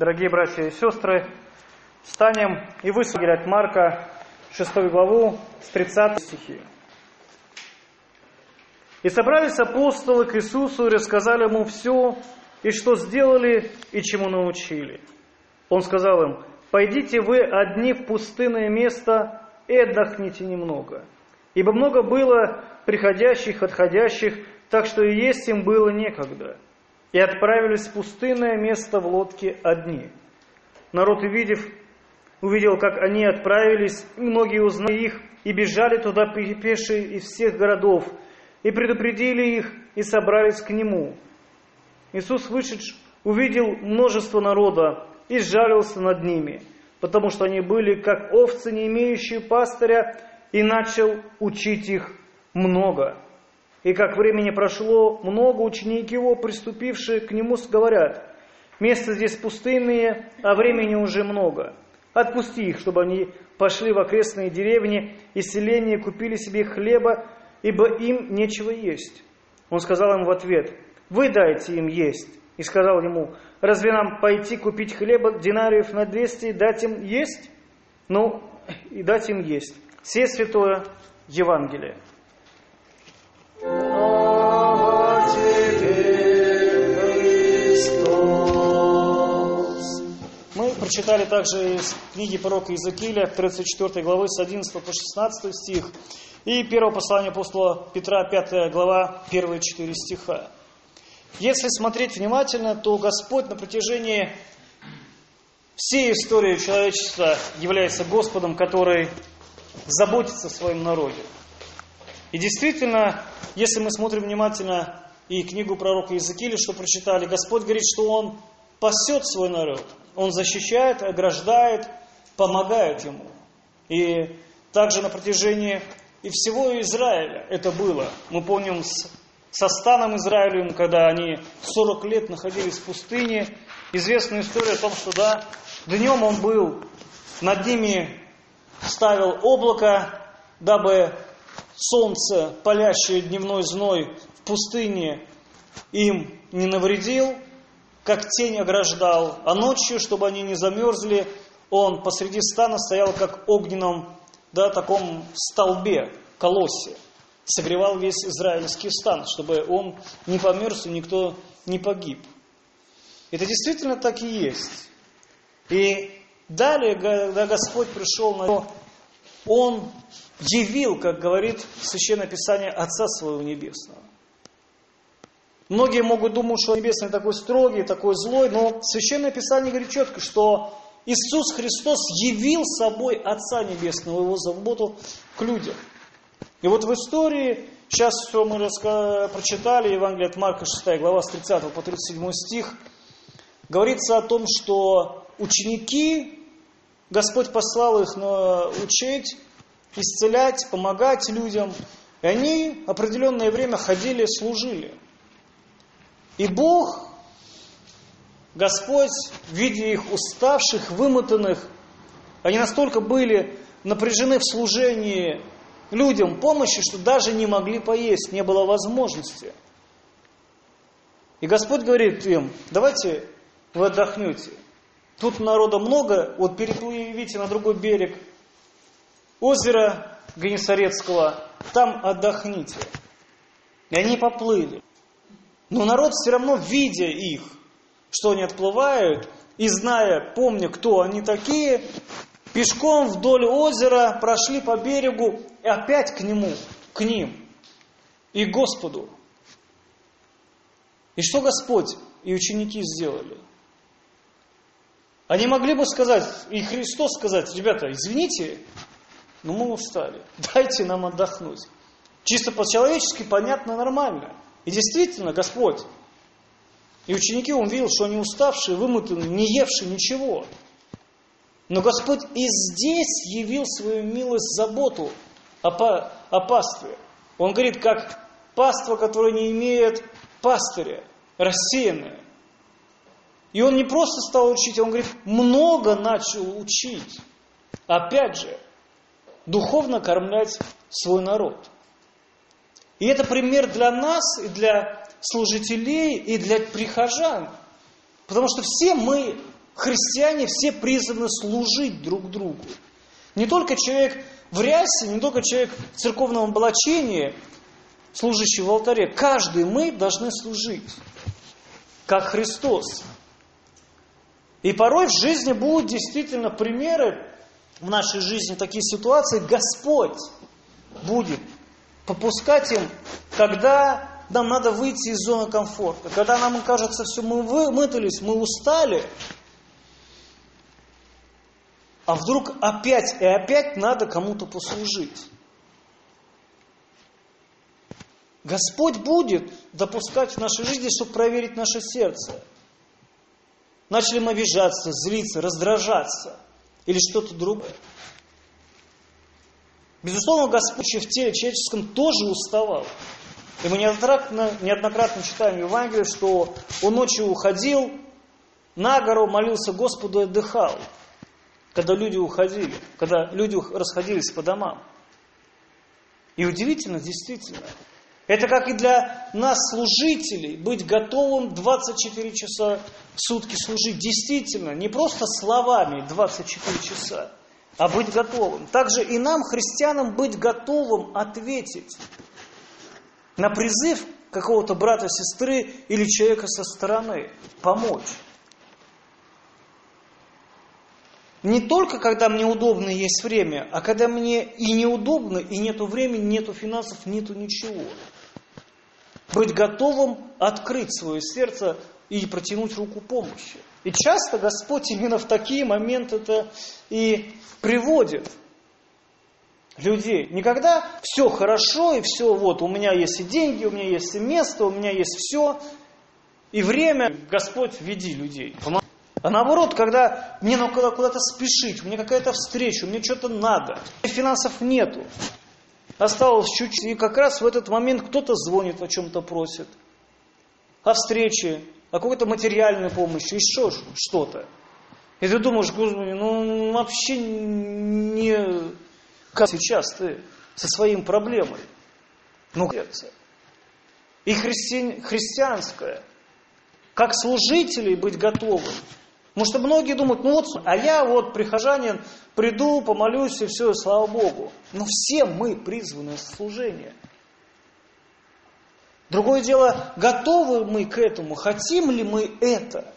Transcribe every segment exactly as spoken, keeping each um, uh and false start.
Дорогие братья и сестры, встанем и выслушаем от Марка шестую главу с тридцатой стихи. «И собрались апостолы к Иисусу и рассказали Ему все, и что сделали, и чему научили. Он сказал им: пойдите вы одни в пустынное место и отдохните немного. Ибо много было приходящих, отходящих, так что и есть им было некогда. И отправились в пустынное место в лодке одни. Народ, увидев, увидел, как они отправились, и многие узнали их, и бежали туда пешие из всех городов, и предупредили их, и собрались к Нему. Иисус, вышедший, увидел множество народа, и сжалился над ними, потому что они были, как овцы, не имеющие пастыря, и начал учить их много. И как времени прошло, много ученики Его, приступившие к Нему, говорят: место здесь пустынное, а времени уже много. Отпусти их, чтобы они пошли в окрестные деревни и селения, купили себе хлеба, ибо им нечего есть. Он сказал им в ответ: вы дайте им есть. И сказал ему: разве нам пойти купить хлеба динариев на двести и дать им есть? Ну, и дать им есть. Сие святое Евангелие. Мы прочитали также из книги пророка Иезекииля, тридцать четвёртой главы, с одиннадцатого по шестнадцатый стих, и первого послания апостола Петра, пятая глава, первые четыре стиха. Если смотреть внимательно, то Господь на протяжении всей истории человечества является Господом, который заботится о своем народе. И действительно, если мы смотрим внимательно и книгу пророка Иезекииля, что прочитали, Господь говорит, что Он пасет свой народ. Он защищает, ограждает, помогает ему. И также на протяжении и всего Израиля это было. Мы помним с, со станом Израилевым, когда они сорок лет находились в пустыне. Известная история о том, что да, днем он был, над ними ставил облако, дабы солнце, палящее дневной зной в пустыне, им не навредил, как тень ограждал, а ночью, чтобы они не замерзли, он посреди стана стоял, как огненном, да, таком столбе, колоссе, согревал весь израильский стан, чтобы он не померз и никто не погиб. Это действительно так и есть. И далее, когда Господь пришел на него, Он явил, как говорит Священное Писание, Отца Своего Небесного. Многие могут думать, что Небесный такой строгий, такой злой, но Священное Писание говорит четко, что Иисус Христос явил собой Отца Небесного, Его заботу к людям. И вот в истории, сейчас все мы раска... прочитали, Евангелие от Марка, шестая глава, с тридцатого по тридцать седьмой стих, говорится о том, что ученики, Господь послал их учить, исцелять, помогать людям, и они определенное время ходили, служили. И Бог, Господь, видя их уставших, вымотанных, они настолько были напряжены в служении людям помощи, что даже не могли поесть, не было возможности. И Господь говорит им: давайте вы отдохнете. Тут народа много, вот переплывите на другой берег озера Генесарецкого, там отдохните. И они поплыли. Но народ все равно, видя их, что они отплывают, и зная, помня, кто они такие, пешком вдоль озера прошли по берегу и опять к нему, к ним и к Господу. И что Господь и ученики сделали? Они могли бы сказать, и Христос сказать: ребята, извините, но мы устали, дайте нам отдохнуть. Чисто по-человечески понятно, нормально. И действительно, Господь и ученики, Он видел, что они уставшие, вымотанные, не евшие ничего. Но Господь и здесь явил свою милость, заботу о, па- о пастве. Он говорит, как паства, которая не имеет пастыря, рассеянная. И Он не просто стал учить, Он говорит, много начал учить. Опять же, духовно кормлять свой народ. И это пример для нас, и для служителей, и для прихожан. Потому что все мы христиане все призваны служить друг другу. Не только человек в рясе, не только человек в церковном облачении, служащий в алтаре. Каждый мы должны служить, как Христос. И порой в жизни будут действительно примеры, в нашей жизни такие ситуации, Господь будет попускать им, когда нам надо выйти из зоны комфорта, когда нам кажется, все, мы вымытались, мы устали, а вдруг опять и опять надо кому-то послужить. Господь будет допускать в нашей жизни, чтобы проверить наше сердце. Начали мы обижаться, злиться, раздражаться или что-то другое. Безусловно, Господь в теле человеческом тоже уставал. И мы неоднократно, неоднократно читаем в Евангелии, что Он ночью уходил на гору, молился Господу и отдыхал. Когда люди уходили, когда люди расходились по домам. И удивительно, действительно, это как и для нас, служителей, быть готовым двадцать четыре часа в сутки служить. Действительно, не просто словами двадцать четыре часа, а быть готовым. Также и нам, христианам, быть готовым ответить на призыв какого-то брата, сестры или человека со стороны, помочь. Не только когда мне удобно и есть время, а когда мне и неудобно, и нету времени, нету финансов, нету ничего. Быть готовым открыть свое сердце и протянуть руку помощи. И часто Господь именно в такие моменты-то и приводит людей. Не когда все хорошо, и все, вот, у меня есть и деньги, у меня есть и место, у меня есть все, и время, Господь, веди людей. А наоборот, когда мне надо куда-то спешить, мне какая-то встреча, мне что-то надо, финансов нету, осталось чуть-чуть, и как раз в этот момент кто-то звонит, о чем-то просит, о встрече, о какой-то материальной помощи, еще что-то. И ты думаешь, Господи, ну вообще не как сейчас ты со своим проблемой. Ну, и христи... христианское, как служителей быть готовым. Потому что многие думают, ну вот, а я вот прихожанин, приду, помолюсь и все, и слава Богу. Но все мы призваны в служение. Другое дело, готовы мы к этому, хотим ли мы это,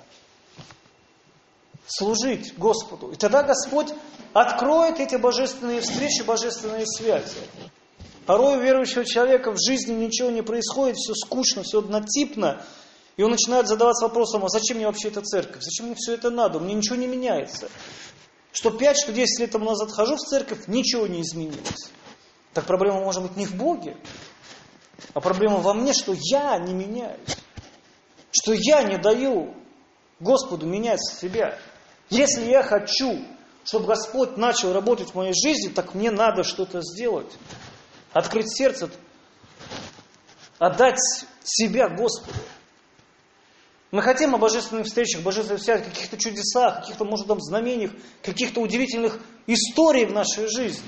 служить Господу. И тогда Господь откроет эти божественные встречи, божественные связи. Порой у верующего человека в жизни ничего не происходит, все скучно, все однотипно. И он начинает задаваться вопросом, а зачем мне вообще эта церковь? Зачем мне все это надо? Мне ничего не меняется. Что пять, что десять лет тому назад хожу в церковь, ничего не изменилось. Так проблема может быть не в Боге, а проблема во мне, что я не меняюсь. Что я не даю Господу менять себя. Если я хочу, чтобы Господь начал работать в моей жизни, так мне надо что-то сделать. Открыть сердце, отдать себя Господу. Мы хотим о божественных встречах, божественных связях, каких-то чудесах, каких-то, может, там, знамениях, каких-то удивительных историй в нашей жизни.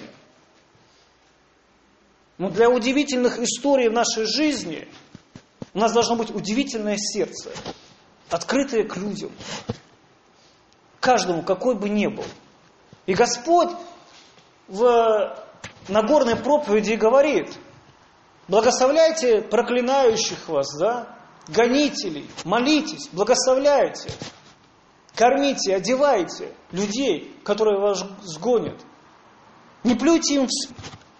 Но для удивительных историй в нашей жизни у нас должно быть удивительное сердце, открытое к людям, каждому, какой бы ни был. И Господь в Нагорной проповеди говорит, благословляйте проклинающих вас, да, гонителей, молитесь, благословляйте, кормите, одевайте людей, которые вас сгонят. Не плюйте им в спину.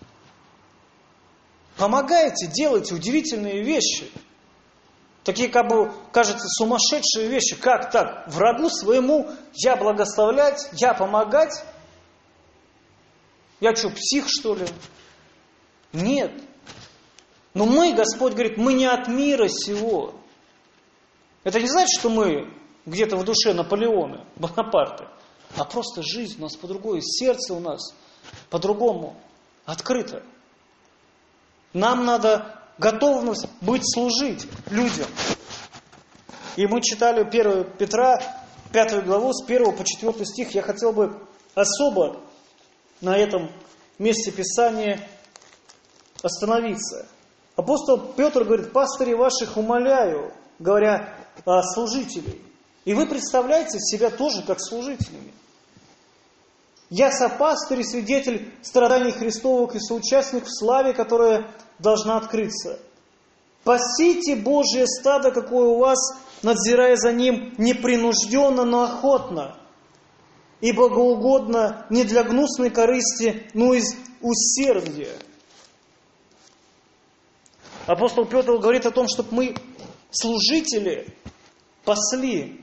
Помогайте, делайте удивительные вещи. Такие, как бы, кажется, сумасшедшие вещи. Как так? Врагу своему я благословлять, я помогать? Я что, псих, что ли? Нет. Но мы, Господь говорит, мы не от мира сего. Это не значит, что мы где-то в душе Наполеоны, Бонапарты, а просто жизнь у нас по-другому, сердце у нас по-другому открыто. Нам надо готовность быть служить людям. И мы читали первое Петра, пятую главу, с первого по четвёртый стих. Я хотел бы особо на этом месте Писания остановиться. Апостол Петр говорит, пастыри ваших умоляю, говоря о служителей, И вы представляете себя тоже как служителями. Я сопастырь и свидетель страданий Христовых и соучастник в славе, которая должна открыться. Пасите Божие стадо, какое у вас, надзирая за ним непринужденно, но охотно, и богоугодно не для гнусной корысти, но из усердия. Апостол Петр говорит о том, чтобы мы, служители, пасли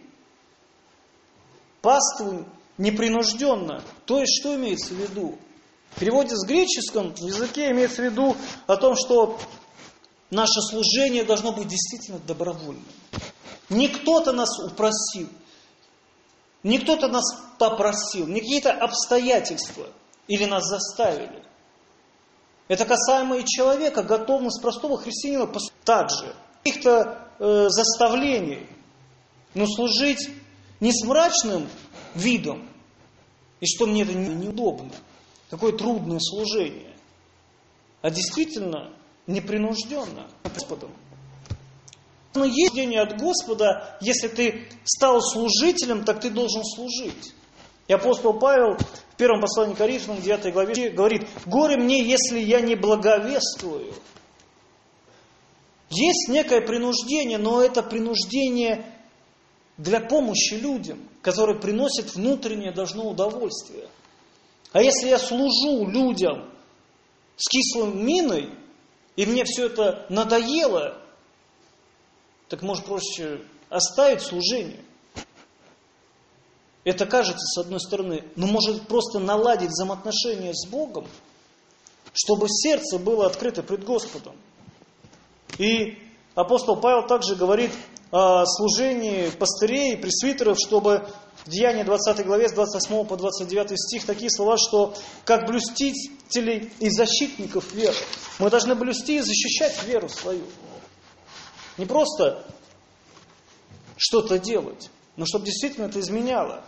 паству непринужденно. То есть, что имеется в виду? В переводе с греческом языке имеется в виду о том, что наше служение должно быть действительно добровольным. Не кто-то нас упросил, не кто-то нас попросил, не какие-то обстоятельства или нас заставили. Это касаемо и человека, готовность простого христианина также. Каких-то э, заставлений, но служить не с мрачным видом, и что мне это неудобно, такое трудное служение, а действительно непринужденно Господом. Но есть служение от Господа, если ты стал служителем, так ты должен служить. И апостол Павел в первом послании к Коринфянам, девятой главе, говорит: «Горе мне, если я не благовествую». Есть некое принуждение, но это принуждение для помощи людям, которые приносят внутреннее должно удовольствие. А если я служу людям с кислой миной, и мне все это надоело, так может проще оставить служение. Это кажется, с одной стороны, но может просто наладить взаимоотношения с Богом, чтобы сердце было открыто пред Господом. И апостол Павел также говорит о служении пастырей и пресвитеров, чтобы в Деянии двадцатой главе с двадцать восьмого по двадцать девятый стих такие слова, что как блюстителей и защитников веры. Мы должны блюсти и защищать веру свою. Не просто что-то делать, но чтобы действительно это изменяло.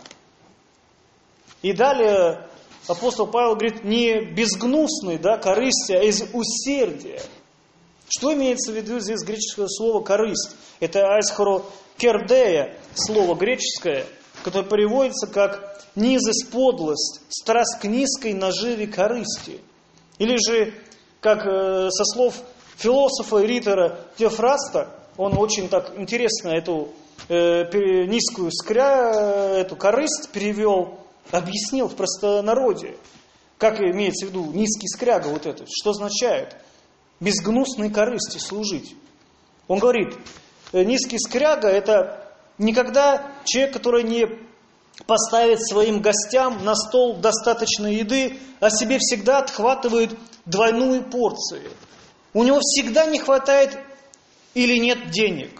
И далее апостол Павел говорит, не безгнусный, да, корысти, а из усердия. Что имеется в виду здесь греческое слово «корысть»? Это айсхорокердея, слово греческое, которое переводится как «низость, подлость, страсть к низкой наживе корысти». Или же, как э, со слов философа и ритора Теофраста, он очень так интересно эту э, низкую скря, эту корысть перевел, объяснил в простонародье. Как имеется в виду низкий скряга вот это, что означает? Без гнусной корысти служить. Он говорит, низкий скряга — это никогда человек, который не поставит своим гостям на стол достаточно еды, а себе всегда отхватывает двойную порцию. У него всегда не хватает или нет денег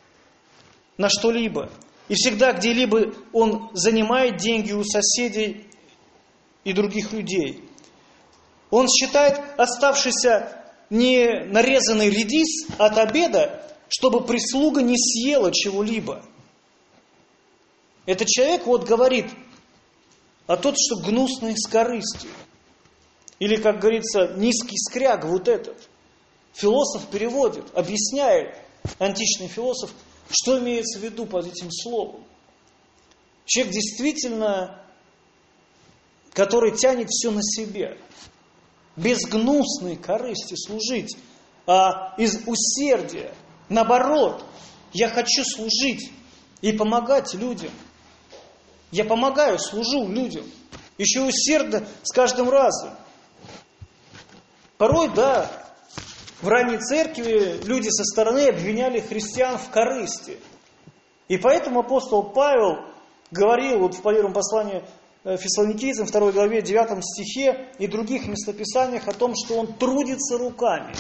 на что-либо. И всегда где-либо он занимает деньги у соседей и других людей. Он считает оставшийся не нарезанный редис от обеда, чтобы прислуга не съела чего-либо. Этот человек вот говорит, а тот, что гнусный с корыстью. Или, как говорится, низкий скряг вот этот. Философ переводит, объясняет, античный философ, что имеется в виду под этим словом. Человек действительно, который тянет все на себе. Без гнусной корысти служить, а из усердия. Наоборот, я хочу служить и помогать людям. Я помогаю, служу людям. Еще усердно с каждым разом. Порой, да, в ранней церкви люди со стороны обвиняли христиан в корысти. И поэтому апостол Павел говорил вот в первом послании Фессалоникийцам, второй главе, девятом стихе и других местописаниях о том, что он трудится руками.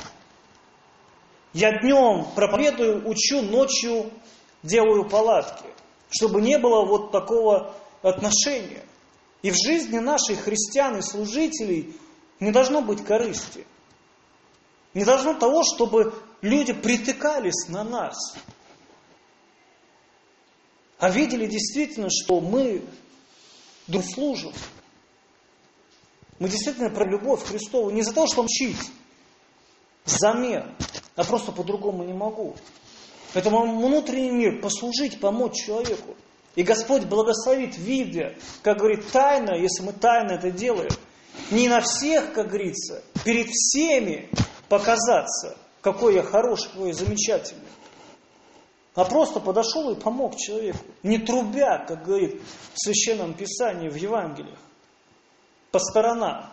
Я днем проповедую, учу, ночью делаю палатки, чтобы не было вот такого отношения. И в жизни наших христиан и служителей не должно быть корысти. Не должно того, чтобы люди притыкались на нас, а видели действительно, что мы служим. Мы действительно про любовь Христову. Не за то, что учить взамен, а просто по-другому не могу. Это мой внутренний мир, послужить, помочь человеку. И Господь благословит, видя, как говорит, тайно, если мы тайно это делаем, не на всех, как говорится, перед всеми показаться, какой я хороший, какой я замечательный. А просто подошел и помог человеку, не трубя, как говорит в Священном Писании, в Евангелиях, по сторонам.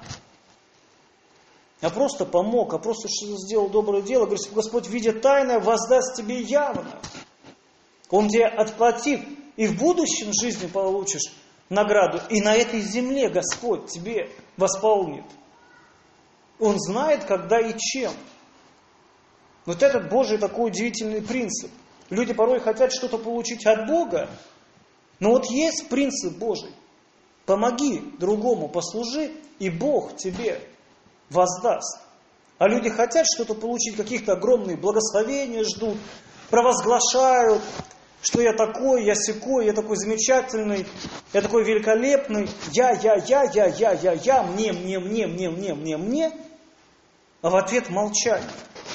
А просто помог, а просто сделал доброе дело. Говорит, Господь, видя тайное, воздаст тебе явно. Он тебе отплатит, и в будущем жизни получишь награду. И на этой земле Господь тебе восполнит. Он знает, когда и чем. Вот этот Божий такой удивительный принцип. Люди порой хотят что-то получить от Бога, но вот есть принцип Божий. Помоги другому, послужи, и Бог тебе воздаст. А люди хотят что-то получить, каких-то огромные благословения ждут, провозглашают, что я такой, я сякой, я такой замечательный, я такой великолепный, я, я, я, я, я, я, я, мне, мне, мне, мне, мне, мне, мне, а в ответ молчание.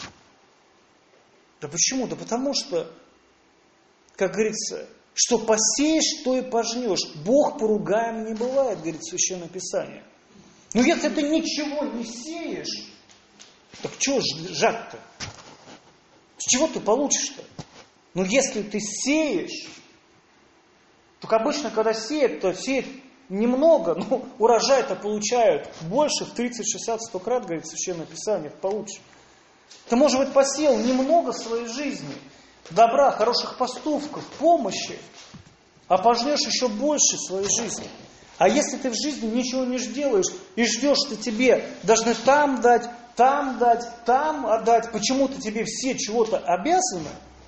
Да почему? Да потому что, как говорится, что посеешь, то и пожнешь. Бог поругаем не бывает, говорит Священное Писание. Но если ты ничего не сеешь, так чего жать-то? С чего ты получишь-то? Но если ты сеешь, только обычно, когда сеют, то сеют немного, но урожай-то получают больше, в тридцать, шестьдесят, сто крат, говорит Священное Писание, получше. Ты, может быть, посеял немного в своей жизни, добра, хороших поступков, помощи, а пожнешь еще больше в своей жизни. А если ты в жизни ничего не делаешь и ждешь, что тебе должны там дать, там дать, там отдать, почему-то тебе все чего-то обязаны,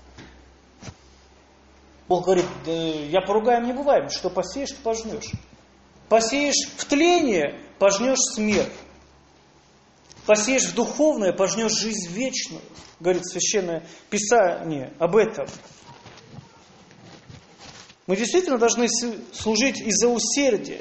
Бог говорит, да, я поругаем не бываем, что посеешь, то пожнешь. Посеешь в тление, пожнешь смерть. Посеешь в духовное, пожнешь жизнь вечную, говорит Священное Писание об этом. Мы действительно должны служить из-за усердия.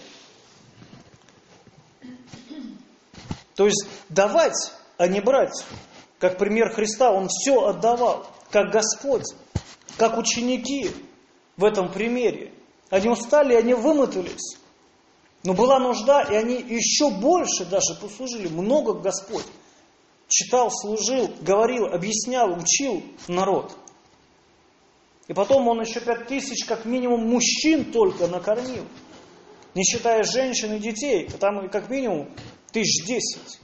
То есть давать, а не брать. Как пример Христа, Он все отдавал, как Господь, как ученики в этом примере. Они устали, они вымотались. Но была нужда, и они еще больше даже послужили. Много Господь читал, служил, говорил, объяснял, учил народ. И потом Он еще пять тысяч, как минимум, мужчин только накормил. Не считая женщин и детей. Там как минимум тысяч десять.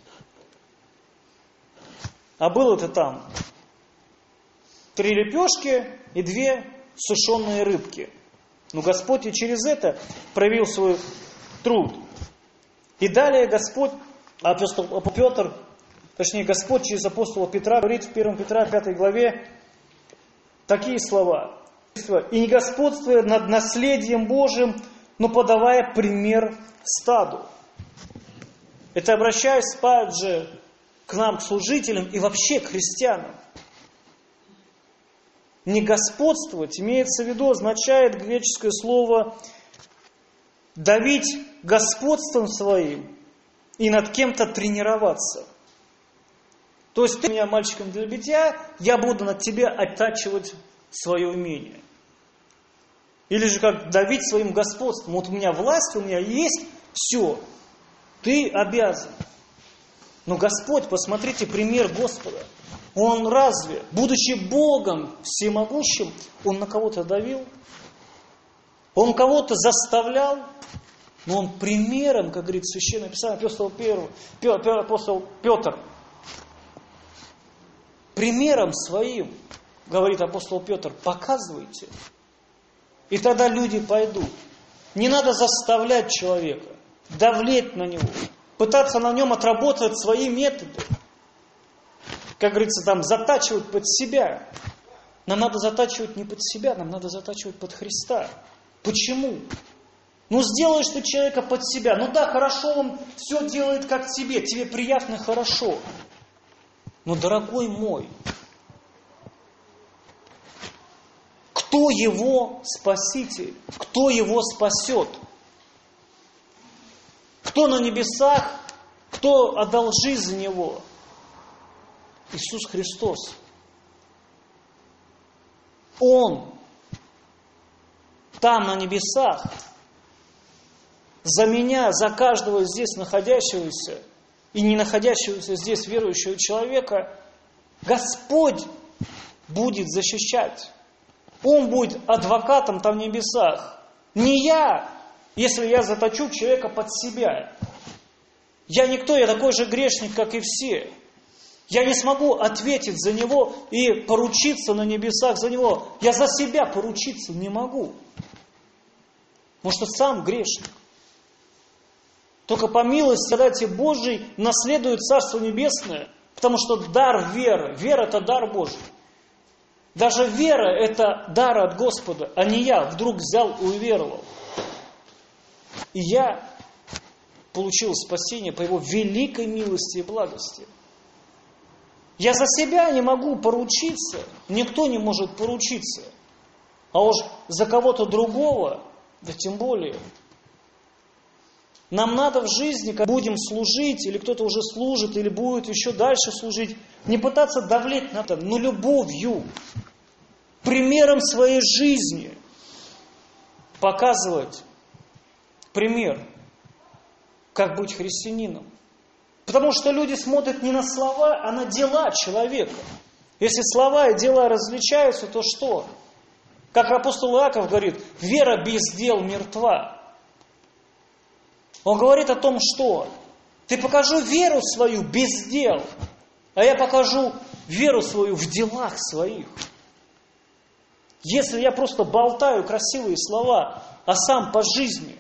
А было-то там три лепешки и две сушеные рыбки. Но Господь и через это проявил свой труд. И далее Господь, апостол Петр, точнее Господь через апостола Петра говорит в первом Петра пятой главе такие слова. «И не господствуя над наследием Божиим, но подавая пример стаду». Это обращаясь также к нам, к служителям и вообще к христианам. Не господствовать, имеется в виду, означает греческое слово давить господством своим и над кем-то тренироваться. То есть ты меня мальчиком для битья, я буду над тебя оттачивать свое умение. Или же как давить своим господством. Вот у меня власть, у меня есть, все, ты обязан. Но Господь, посмотрите пример Господа. Он разве, будучи Богом всемогущим, Он на кого-то давил? Он кого-то заставлял? Но Он примером, как говорит Священное Писание, апостол, Петр, апостол Петр, примером своим, говорит апостол Петр, показывайте. И тогда люди пойдут. Не надо заставлять человека, давлеть на него, пытаться на нем отработать свои методы. Как говорится, там, затачивать под себя. Нам надо затачивать не под себя, нам надо затачивать под Христа. Почему? Ну, сделаешь ты человека под себя. Ну да, хорошо, он все делает как тебе, тебе приятно, хорошо. Но, дорогой мой, кто его спаситель? Кто его спасет? Кто на небесах? Кто отдал жизнь за него? Иисус Христос. Он там, на небесах, за меня, за каждого здесь находящегося и не находящегося здесь верующего человека, Господь будет защищать. Он будет адвокатом там в небесах. Не я, если я заточу человека под себя. Я никто, я такой же грешник, как и все. Я не смогу ответить за него и поручиться на небесах за него. Я за себя поручиться не могу. Потому что сам грешник. Только по милости дати Божией наследует Царство Небесное, потому что дар веры. Вера – это дар Божий. Даже вера – это дар от Господа, а не я вдруг взял и уверовал. И я получил спасение по Его великой милости и благости. Я за себя не могу поручиться, никто не может поручиться. А уж за кого-то другого, да тем более. Нам надо в жизни, когда будем служить, или кто-то уже служит, или будет еще дальше служить, не пытаться давлеть на это, но любовью, примером своей жизни показывать пример, как быть христианином. Потому что люди смотрят не на слова, а на дела человека. Если слова и дела различаются, то что? Как апостол Иаков говорит, вера без дел мертва. Он говорит о том, что ты покажу веру свою без дел, а я покажу веру свою в делах своих. Если я просто болтаю красивые слова, а сам по жизни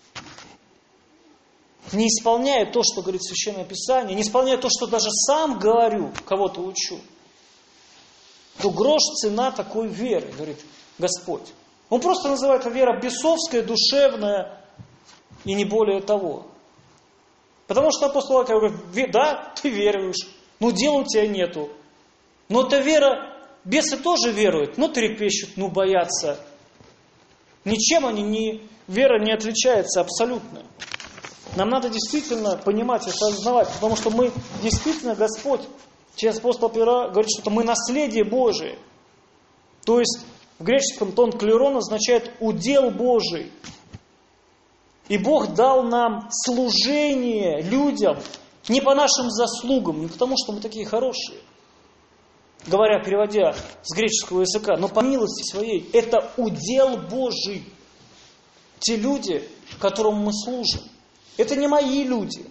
не исполняю то, что говорит Священное Писание, не исполняю то, что даже сам говорю, кого-то учу, то грош цена такой веры, говорит Господь. Он просто называет это вера бесовская, душевная, и не более того. Потому что апостол Иаков говорит, да, ты веруешь, но дел у тебя нету. Но эта вера, бесы тоже веруют, но трепещут, но боятся. Ничем они не, вера не отличается абсолютно. Нам надо действительно понимать и осознавать, потому что мы действительно, Господь, через апостола Петра говорит, что мы наследие Божие. То есть в греческом тон клерон означает удел Божий. И Бог дал нам служение людям не по нашим заслугам, не потому что мы такие хорошие, говоря, переводя с греческого языка, но по милости своей. Это удел Божий. Те люди, которым мы служим. Это не мои люди.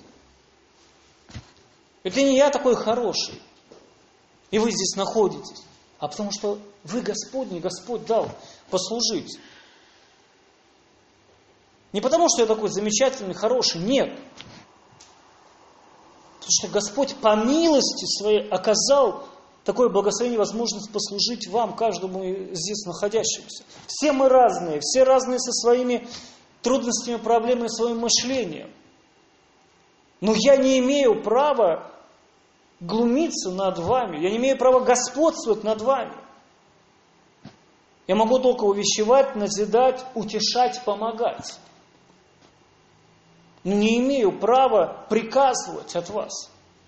Это не я такой хороший. И вы здесь находитесь. А потому что вы Господни, Господь дал послужить. Не потому, что я такой замечательный, хороший, нет. Потому что Господь по милости своей оказал такое благословение, возможность послужить вам, каждому здесь находящемуся. Все мы разные, все разные со своими трудностями, проблемами, своим мышлением. Но я не имею права глумиться над вами, я не имею права господствовать над вами. Я могу только увещевать, назидать, утешать, помогать. Но не имею права приказывать от вас.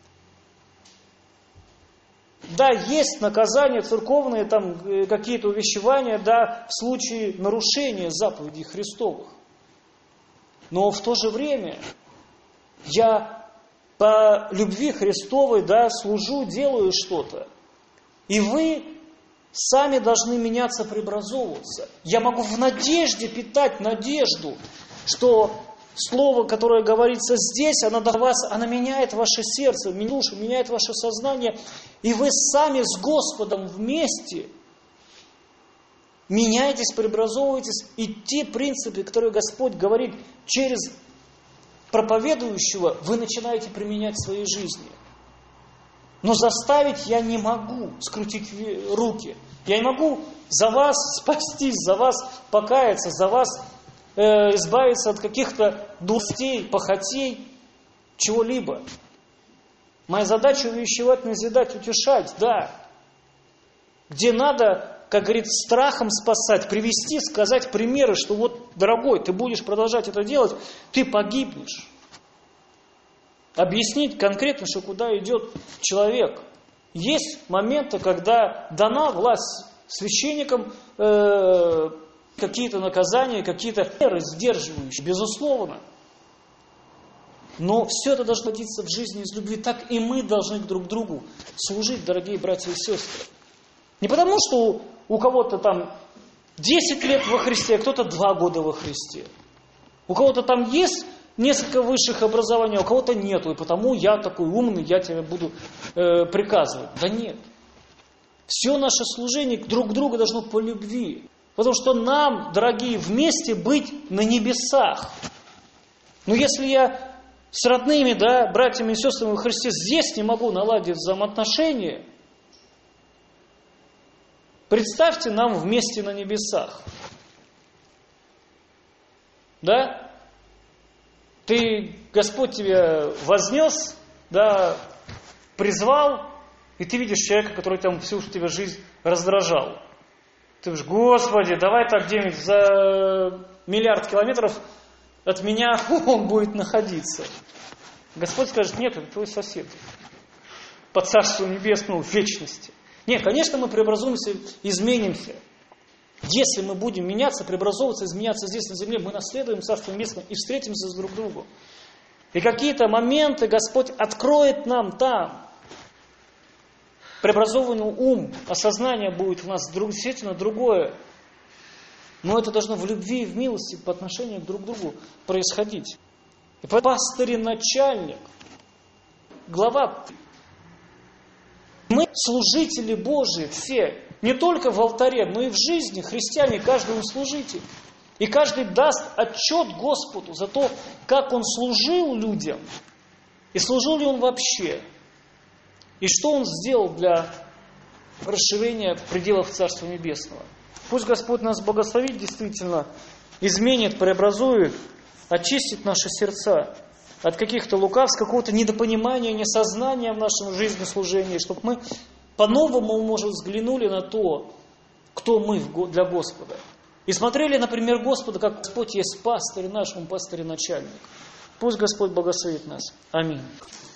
Да, есть наказания церковные, там какие-то увещевания, да, в случае нарушения заповедей Христовых. Но в то же время я по любви Христовой, да, служу, делаю что-то. И вы сами должны меняться, преобразовываться. Я могу в надежде питать надежду, что слово, которое говорится здесь, оно до вас, оно меняет ваше сердце, душу, меняет ваше сознание. И вы сами с Господом вместе меняетесь, преобразовываетесь. И те принципы, которые Господь говорит через проповедующего, вы начинаете применять в своей жизни. Но заставить я не могу скрутить руки. Я не могу за вас спастись, за вас покаяться, за вас э, избавиться от каких-то дуростей, похотей, чего-либо. Моя задача увещевать, назидать, утешать, да. Где надо, как говорит, страхом спасать, привести, сказать примеры, что вот, дорогой, ты будешь продолжать это делать, ты погибнешь. Объяснить конкретно, что куда идет человек. Есть моменты, когда дана власть священникам э, какие-то наказания, какие-то меры сдерживающие, безусловно. Но все это должно родиться в жизни из любви. Так и мы должны друг другу служить, дорогие братья и сестры. Не потому, что у кого-то там десять лет во Христе, а кто-то два года во Христе. У кого-то там есть несколько высших образований, а у кого-то нету. И потому я такой умный, я тебе буду э, приказывать. Да нет. Все наше служение друг другу должно по любви. Потому что нам, дорогие, вместе быть на небесах. Но если я с родными, да, братьями и сестрами во Христе здесь не могу наладить взаимоотношения, представьте нам вместе на небесах. Да? Ты, Господь тебя вознес, да, призвал, и ты видишь человека, который там всю тебя жизнь раздражал. Ты говоришь: Господи, давай так где-нибудь за миллиард километров от меня он будет находиться. Господь скажет: нет, это твой сосед. По Царству Небесному в вечности. Нет, конечно, мы преобразуемся, изменимся. Если мы будем меняться, преобразовываться, изменяться здесь на земле, мы наследуем Царство Небесное и встретимся с друг другом. И какие-то моменты Господь откроет нам там. Преобразованный ум, осознание будет у нас действительно другое. Но это должно в любви и в милости по отношению друг к другу происходить. И пастырь и начальник, глава. Мы служители Божии все, не только в алтаре, но и в жизни. Христиане, каждый он служитель. И каждый даст отчет Господу за то, как он служил людям. И служил ли он вообще. И что он сделал для расширения пределов Царства Небесного. Пусть Господь нас благословит, действительно, изменит, преобразует, очистит наши сердца от каких-то лукавств, какого-то недопонимания, несознания в нашем жизнеслужении, чтобы мы по-новому, может, взглянули на то, кто мы для Господа. И смотрели, например, Господа, как Господь есть пастырь наш, Он пастырь и начальник. Пусть Господь благословит нас. Аминь.